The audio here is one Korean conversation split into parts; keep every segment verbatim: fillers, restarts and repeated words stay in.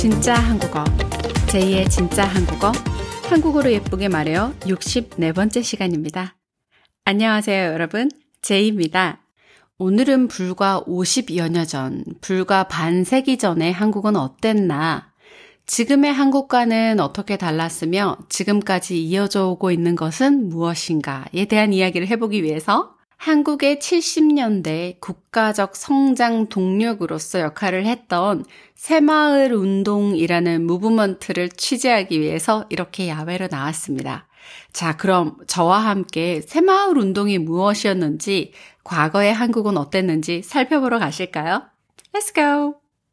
진짜 한국어, 제이의 진짜 한국어, 한국어로 예쁘게 말해요. 육십사 번째 시간입니다. 안녕하세요, 여러분. 제이입니다. 오늘은 불과 오십여 년 전, 불과 반세기 전의 한국은 어땠나? 지금의 한국과는 어떻게 달랐으며 지금까지 이어져 오고 있는 것은 무엇인가에 대한 이야기를 해보기 위해서 한국의 칠십 년대 국가적 성장 동력으로서 역할을 했던 새마을 운동이라는 무브먼트를 취재하기 위해서 이렇게 야외로 나왔습니다. 자, 그럼 저와 함께 새마을 운동이 무엇이었는지, 과거의 한국은 어땠는지 살펴보러 가실까요? Let's go!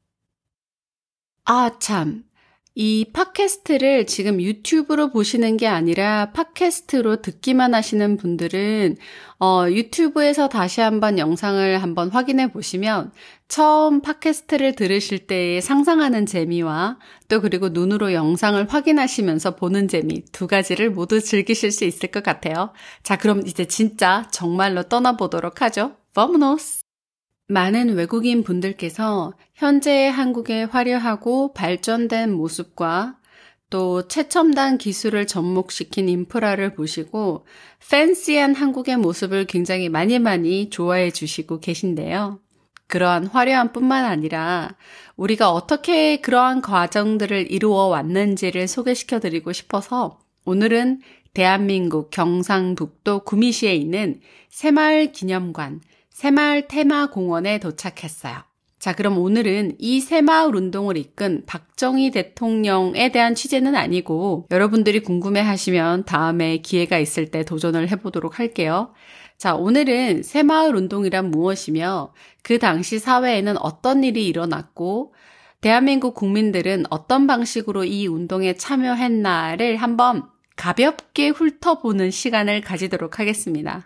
아, 참. 이 팟캐스트를 지금 유튜브로 보시는 게 아니라 팟캐스트로 듣기만 하시는 분들은 어, 유튜브에서 다시 한번 영상을 한번 확인해 보시면 처음 팟캐스트를 들으실 때의 상상하는 재미와 또 그리고 눈으로 영상을 확인하시면서 보는 재미 두 가지를 모두 즐기실 수 있을 것 같아요. 자, 그럼 이제 진짜 정말로 떠나보도록 하죠. Vámonos! 많은 외국인 분들께서 현재의 한국의 화려하고 발전된 모습과 또 최첨단 기술을 접목시킨 인프라를 보시고 팬시한 한국의 모습을 굉장히 많이 많이 좋아해 주시고 계신데요. 그러한 화려함 뿐만 아니라 우리가 어떻게 그러한 과정들을 이루어 왔는지를 소개시켜 드리고 싶어서 오늘은 대한민국 경상북도 구미시에 있는 새마을 기념관 새마을 테마공원에 도착했어요. 자, 그럼 오늘은 이 새마을 운동을 이끈 박정희 대통령에 대한 취재는 아니고 여러분들이 궁금해하시면 다음에 기회가 있을 때 도전을 해보도록 할게요. 자, 오늘은 새마을 운동이란 무엇이며 그 당시 사회에는 어떤 일이 일어났고 대한민국 국민들은 어떤 방식으로 이 운동에 참여했나를 한번 가볍게 훑어보는 시간을 가지도록 하겠습니다.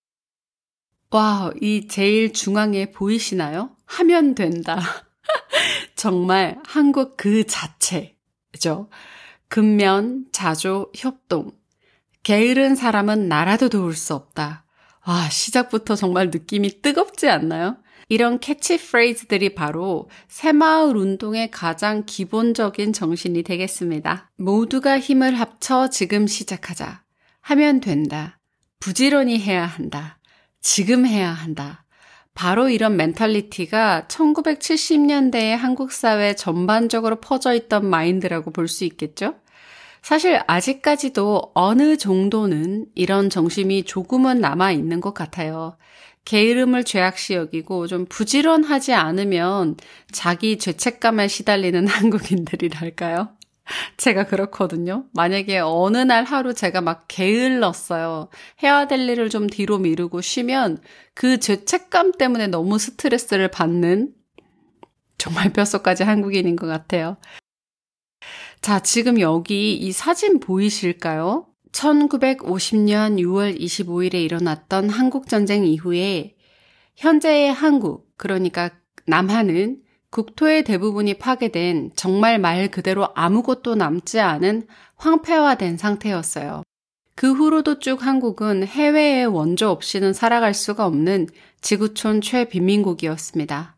와, 이 제일 중앙에 보이시나요? 하면 된다. 정말 한국 그 자체죠. 근면, 자조, 협동. 게으른 사람은 나라도 도울 수 없다. 와, 시작부터 정말 느낌이 뜨겁지 않나요? 이런 캐치프레이즈들이 바로 새마을 운동의 가장 기본적인 정신이 되겠습니다. 모두가 힘을 합쳐 지금 시작하자. 하면 된다. 부지런히 해야 한다. 지금 해야 한다. 바로 이런 멘탈리티가 천구백칠십 년대의 한국 사회 전반적으로 퍼져 있던 마인드라고 볼 수 있겠죠? 사실 아직까지도 어느 정도는 이런 정신이 조금은 남아 있는 것 같아요. 게으름을 죄악시 여기고 좀 부지런하지 않으면 자기 죄책감에 시달리는 한국인들이랄까요? 제가 그렇거든요. 만약에 어느 날 하루 제가 막 게을렀어요. 해야 될 일을 좀 뒤로 미루고 쉬면 그 죄책감 때문에 너무 스트레스를 받는 정말 뼛속까지 한국인인 것 같아요. 자, 지금 여기 이 사진 보이실까요? 천구백오십 년 유월 이십오일에 일어났던 한국전쟁 이후에 현재의 한국, 그러니까 남한은 국토의 대부분이 파괴된 정말 말 그대로 아무것도 남지 않은 황폐화된 상태였어요. 그 후로도 쭉 한국은 해외의 원조 없이는 살아갈 수가 없는 지구촌 최빈민국이었습니다.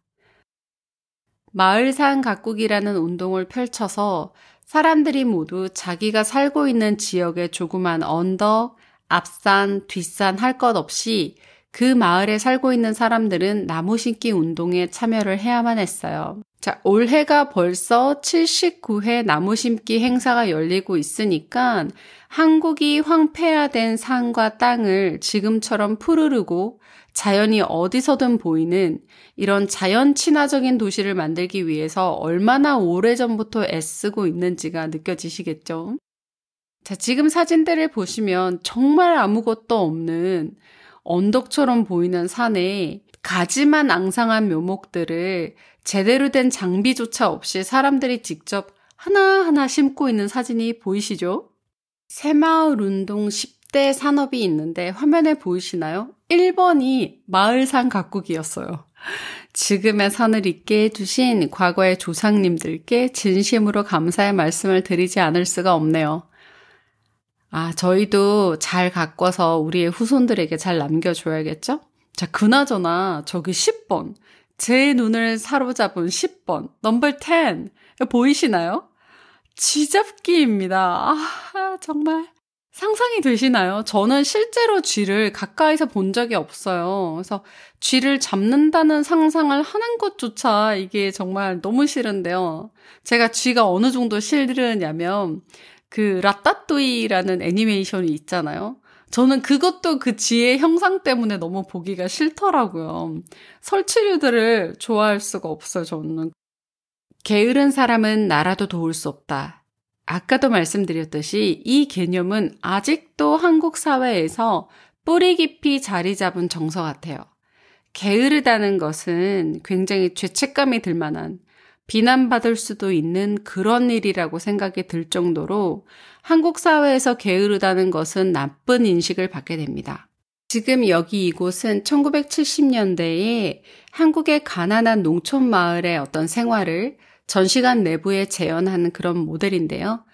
마을산 가꾸기라는 운동을 펼쳐서 사람들이 모두 자기가 살고 있는 지역의 조그만 언덕, 앞산, 뒷산 할 것 없이 그 마을에 살고 있는 사람들은 나무 심기 운동에 참여를 해야만 했어요. 자, 올해가 벌써 칠십구 회 나무 심기 행사가 열리고 있으니까 한국이 황폐화된 산과 땅을 지금처럼 푸르르고 자연이 어디서든 보이는 이런 자연 친화적인 도시를 만들기 위해서 얼마나 오래전부터 애쓰고 있는지가 느껴지시겠죠? 자, 지금 사진들을 보시면 정말 아무것도 없는 언덕처럼 보이는 산에 가지만 앙상한 묘목들을 제대로 된 장비조차 없이 사람들이 직접 하나하나 심고 있는 사진이 보이시죠? 새마을 운동 십 대 산업이 있는데 화면에 보이시나요? 일 번이 마을산 가꾸기였어요. 지금의 산을 있게 해주신 과거의 조상님들께 진심으로 감사의 말씀을 드리지 않을 수가 없네요. 아, 저희도 잘 가꿔서 우리의 후손들에게 잘 남겨줘야겠죠? 자, 그나저나 저기 십 번. 제 눈을 사로잡은 십 번. 넘버 텐. 보이시나요? 쥐잡기입니다. 아, 정말 상상이 되시나요? 저는 실제로 쥐를 가까이서 본 적이 없어요. 그래서 쥐를 잡는다는 상상을 하는 것조차 이게 정말 너무 싫은데요. 제가 쥐가 어느 정도 싫으냐면 그 라따뚜이라는 애니메이션이 있잖아요. 저는 그것도 그 쥐의 형상 때문에 너무 보기가 싫더라고요. 설치류들을 좋아할 수가 없어요, 저는. 게으른 사람은 나라도 도울 수 없다. 아까도 말씀드렸듯이 이 개념은 아직도 한국 사회에서 뿌리 깊이 자리 잡은 정서 같아요. 게으르다는 것은 굉장히 죄책감이 들 만한, 비난받을 수도 있는 그런 일이라고 생각이 들 정도로 한국 사회에서 게으르다는 것은 나쁜 인식을 받게 됩니다. 지금 여기 이곳은 천구백칠십 년대에 한국의 가난한 농촌 마을의 어떤 생활을 전시관 내부에 재현한 그런 모델인데요.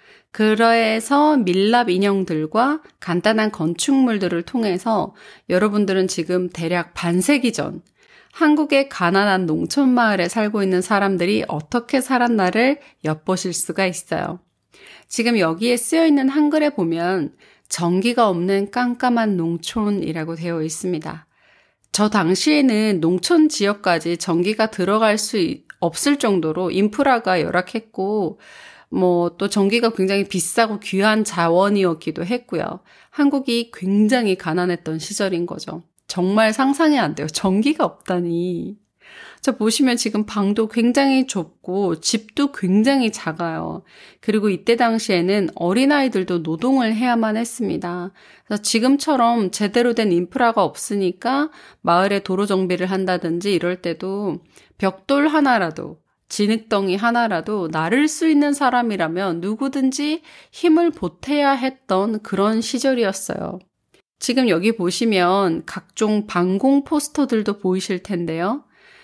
그래서 밀랍 인형들과 간단한 건축물들을 통해서 여러분들은 지금 대략 반세기 전 한국의 가난한 농촌 마을에 살고 있는 사람들이 어떻게 살았나를 엿보실 수가 있어요. 지금 여기에 쓰여 있는 한글에 보면 전기가 없는 깜깜한 농촌이라고 되어 있습니다. 저 당시에는 농촌 지역까지 전기가 들어갈 수 없을 정도로 인프라가 열악했고 뭐 또 전기가 굉장히 비싸고 귀한 자원이었기도 했고요. 한국이 굉장히 가난했던 시절인 거죠. 정말 상상이 안 돼요. 전기가 없다니. 저 보시면 지금 방도 굉장히 좁고 집도 굉장히 작아요. 그리고 이때 당시에는 어린아이들도 노동을 해야만 했습니다. 그래서 지금처럼 제대로 된 인프라가 없으니까 마을에 도로 정비를 한다든지 이럴 때도 벽돌 하나라도 진흙덩이 하나라도 나를 수 있는 사람이라면 누구든지 힘을 보태야 했던 그런 시절이었어요. 지금 여기 보시면 각종 방공 포스터들도 보이실 텐데요.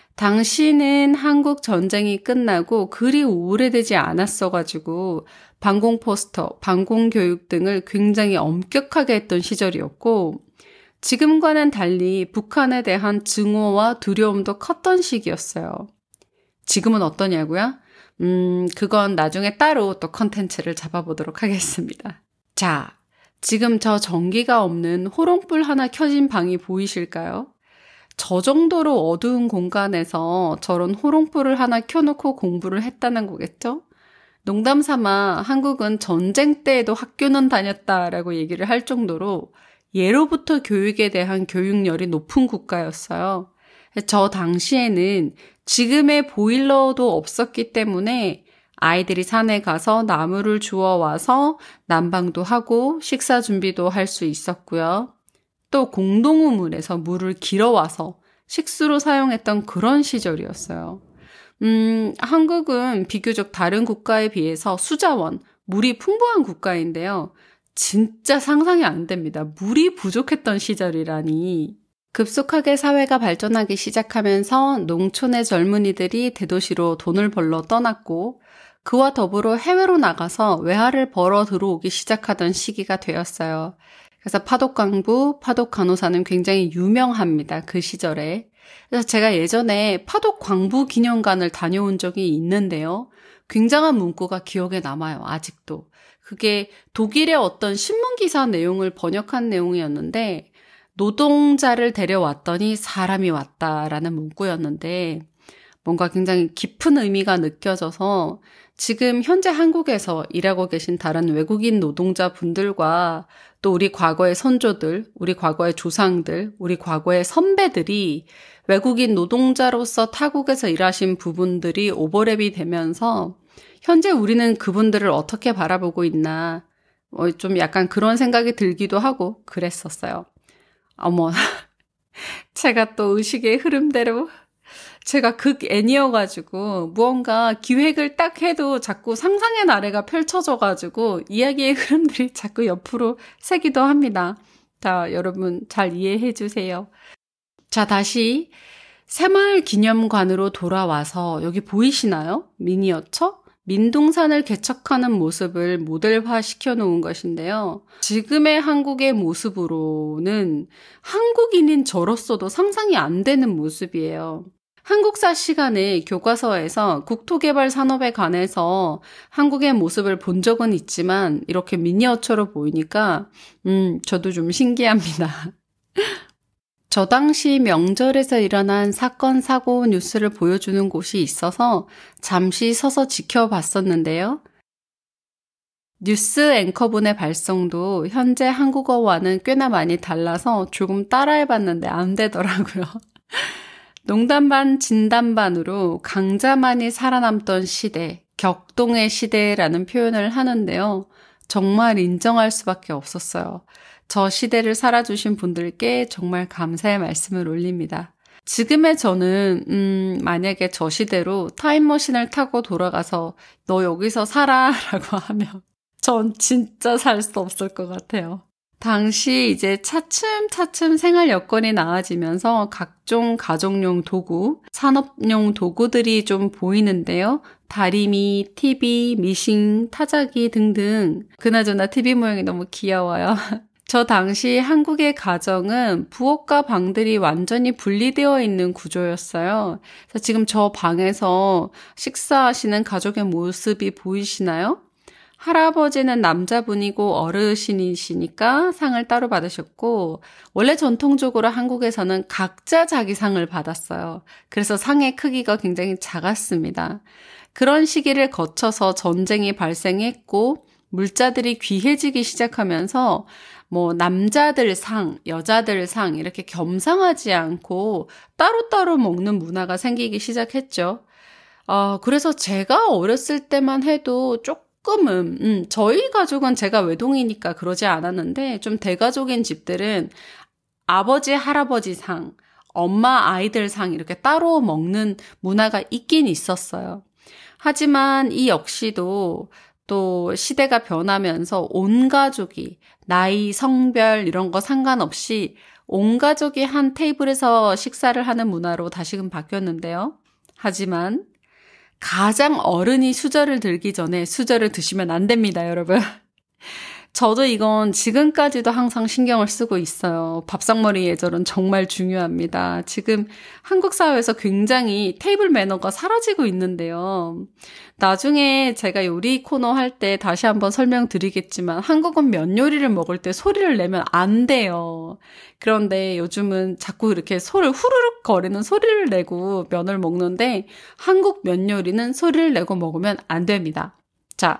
당시는 한국 전쟁이 끝나고 그리 오래되지 않았어가지고 방공 포스터, 방공 교육 등을 굉장히 엄격하게 했던 시절이었고 지금과는 달리 북한에 대한 증오와 두려움도 컸던 시기였어요. 지금은 어떠냐고요? 음, 그건 나중에 따로 또 컨텐츠를 잡아보도록 하겠습니다. 자, 지금 저 전기가 없는 호롱불 하나 켜진 방이 보이실까요? 저 정도로 어두운 공간에서 저런 호롱불을 하나 켜놓고 공부를 했다는 거겠죠? 농담 삼아 한국은 전쟁 때에도 학교는 다녔다라고 얘기를 할 정도로 예로부터 교육에 대한 교육열이 높은 국가였어요. 저 당시에는 지금의 보일러도 없었기 때문에 아이들이 산에 가서 나무를 주워와서 난방도 하고 식사 준비도 할 수 있었고요. 또 공동우물에서 물을 길어와서 식수로 사용했던 그런 시절이었어요. 음, 한국은 비교적 다른 국가에 비해서 수자원, 물이 풍부한 국가인데요. 진짜 상상이 안 됩니다. 물이 부족했던 시절이라니. 급속하게 사회가 발전하기 시작하면서 농촌의 젊은이들이 대도시로 돈을 벌러 떠났고 그와 더불어 해외로 나가서 외화를 벌어 들어오기 시작하던 시기가 되었어요. 그래서 파독강부, 파독간호사는 굉장히 유명합니다. 그 시절에. 그래서 제가 예전에 파독광부 기념관을 다녀온 적이 있는데요. 굉장한 문구가 기억에 남아요. 아직도. 그게 독일의 어떤 신문기사 내용을 번역한 내용이었는데 노동자를 데려왔더니 사람이 왔다라는 문구였는데 뭔가 굉장히 깊은 의미가 느껴져서 지금 현재 한국에서 일하고 계신 다른 외국인 노동자분들과 또 우리 과거의 선조들, 우리 과거의 조상들, 우리 과거의 선배들이 외국인 노동자로서 타국에서 일하신 부분들이 오버랩이 되면서 현재 우리는 그분들을 어떻게 바라보고 있나 어, 좀 약간 그런 생각이 들기도 하고 그랬었어요. 어머, 제가 또 의식의 흐름대로 제가 극 애니여가지고 무언가 기획을 딱 해도 자꾸 상상의 나래가 펼쳐져가지고 이야기의 흐름들이 자꾸 옆으로 새기도 합니다. 자, 여러분 잘 이해해 주세요. 자, 다시 새마을 기념관으로 돌아와서 여기 보이시나요? 미니어처? 민둥산을 개척하는 모습을 모델화 시켜놓은 것인데요. 지금의 한국의 모습으로는 한국인인 저로서도 상상이 안 되는 모습이에요. 한국사 시간에 교과서에서 국토개발 산업에 관해서 한국의 모습을 본 적은 있지만 이렇게 미니어처로 보이니까 음, 저도 좀 신기합니다. 저 당시 명절에서 일어난 사건, 사고 뉴스를 보여주는 곳이 있어서 잠시 서서 지켜봤었는데요. 뉴스 앵커분의 발성도 현재 한국어와는 꽤나 많이 달라서 조금 따라해봤는데 안 되더라고요. 농담 반 진담 반으로 강자만이 살아남던 시대, 격동의 시대라는 표현을 하는데요. 정말 인정할 수밖에 없었어요. 저 시대를 살아주신 분들께 정말 감사의 말씀을 올립니다. 지금의 저는 음, 만약에 저 시대로 타임머신을 타고 돌아가서 너 여기서 살아 라고 하면 전 진짜 살 수 없을 것 같아요. 당시 이제 차츰차츰 생활 여건이 나아지면서 각종 가정용 도구, 산업용 도구들이 좀 보이는데요. 다리미, 티비, 미싱, 타자기 등등. 그나저나 티비 모양이 너무 귀여워요. 저 당시 한국의 가정은 부엌과 방들이 완전히 분리되어 있는 구조였어요. 그래서 지금 저 방에서 식사하시는 가족의 모습이 보이시나요? 할아버지는 남자분이고 어르신이시니까 상을 따로 받으셨고, 원래 전통적으로 한국에서는 각자 자기 상을 받았어요. 그래서 상의 크기가 굉장히 작았습니다. 그런 시기를 거쳐서 전쟁이 발생했고, 물자들이 귀해지기 시작하면서 뭐 남자들 상, 여자들 상 이렇게 겸상하지 않고 따로따로 먹는 문화가 생기기 시작했죠. 어, 그래서 제가 어렸을 때만 해도 조금은 음, 저희 가족은 제가 외동이니까 그러지 않았는데 좀 대가족인 집들은 아버지, 할아버지 상, 엄마, 아이들 상 이렇게 따로 먹는 문화가 있긴 있었어요. 하지만 이 역시도 또 시대가 변하면서 온 가족이 나이, 성별 이런 거 상관없이 온 가족이 한 테이블에서 식사를 하는 문화로 다시금 바뀌었는데요. 하지만 가장 어른이 수저를 들기 전에 수저를 드시면 안 됩니다, 여러분. 저도 이건 지금까지도 항상 신경을 쓰고 있어요. 밥상머리 예절은 정말 중요합니다. 지금 한국 사회에서 굉장히 테이블 매너가 사라지고 있는데요. 나중에 제가 요리 코너 할 때 다시 한번 설명드리겠지만 한국은 면 요리를 먹을 때 소리를 내면 안 돼요. 그런데 요즘은 자꾸 이렇게 소를 후루룩 거리는 소리를 내고 면을 먹는데 한국 면 요리는 소리를 내고 먹으면 안 됩니다. 자,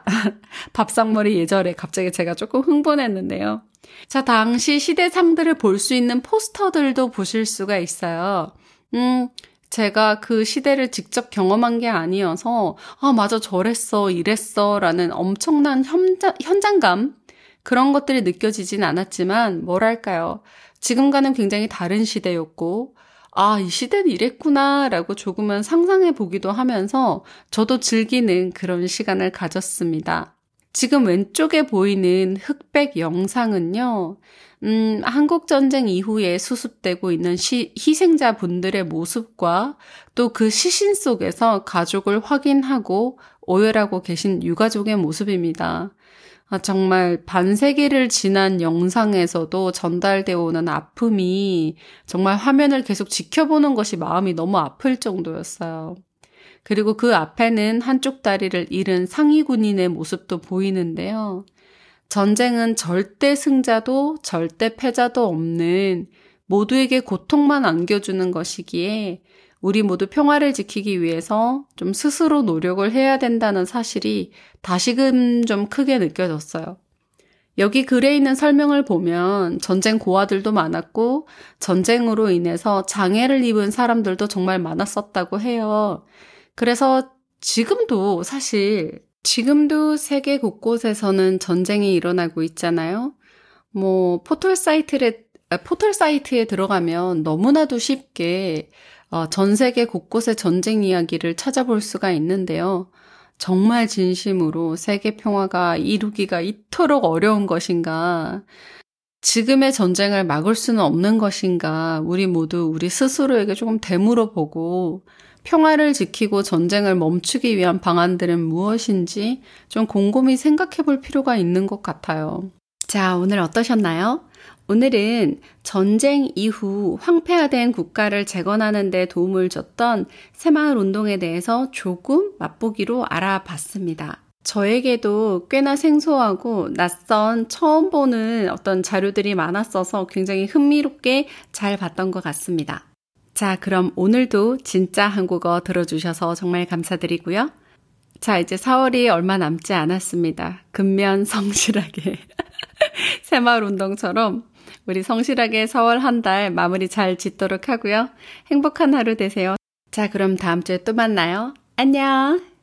밥상머리 예절에 갑자기 제가 조금 흥분했는데요. 자, 당시 시대상들을 볼 수 있는 포스터들도 보실 수가 있어요. 음, 제가 그 시대를 직접 경험한 게 아니어서 아, 맞아, 저랬어, 이랬어 라는 엄청난 현장, 현장감 그런 것들이 느껴지진 않았지만 뭐랄까요. 지금과는 굉장히 다른 시대였고 아, 이 시대는 이랬구나 라고 조금은 상상해 보기도 하면서 저도 즐기는 그런 시간을 가졌습니다. 지금 왼쪽에 보이는 흑백 영상은요, 음, 한국전쟁 이후에 수습되고 있는 시, 희생자분들의 모습과 또 그 시신 속에서 가족을 확인하고 오열하고 계신 유가족의 모습입니다. 아, 정말 반세기를 지난 영상에서도 전달되어 오는 아픔이 정말 화면을 계속 지켜보는 것이 마음이 너무 아플 정도였어요. 그리고 그 앞에는 한쪽 다리를 잃은 상위 군인의 모습도 보이는데요. 전쟁은 절대 승자도 절대 패자도 없는 모두에게 고통만 안겨주는 것이기에 우리 모두 평화를 지키기 위해서 좀 스스로 노력을 해야 된다는 사실이 다시금 좀 크게 느껴졌어요. 여기 글에 있는 설명을 보면 전쟁 고아들도 많았고 전쟁으로 인해서 장애를 입은 사람들도 정말 많았었다고 해요. 그래서 지금도 사실 지금도 세계 곳곳에서는 전쟁이 일어나고 있잖아요. 뭐 포털 사이트에 포털 사이트에 들어가면 너무나도 쉽게 어, 전 세계 곳곳의 전쟁 이야기를 찾아볼 수가 있는데요. 정말 진심으로 세계 평화가 이루기가 이토록 어려운 것인가? 지금의 전쟁을 막을 수는 없는 것인가? 우리 모두 우리 스스로에게 조금 되물어보고 평화를 지키고 전쟁을 멈추기 위한 방안들은 무엇인지 좀 곰곰이 생각해 볼 필요가 있는 것 같아요. 자, 오늘 어떠셨나요? 오늘은 전쟁 이후 황폐화된 국가를 재건하는 데 도움을 줬던 새마을 운동에 대해서 조금 맛보기로 알아봤습니다. 저에게도 꽤나 생소하고 낯선 처음 보는 어떤 자료들이 많았어서 굉장히 흥미롭게 잘 봤던 것 같습니다. 자, 그럼 오늘도 진짜 한국어 들어주셔서 정말 감사드리고요. 자, 이제 사월이 얼마 남지 않았습니다. 근면 성실하게 새마을 운동처럼 우리 성실하게 사월 한 달 마무리 잘 짓도록 하고요. 행복한 하루 되세요. 자, 그럼 다음 주에 또 만나요. 안녕!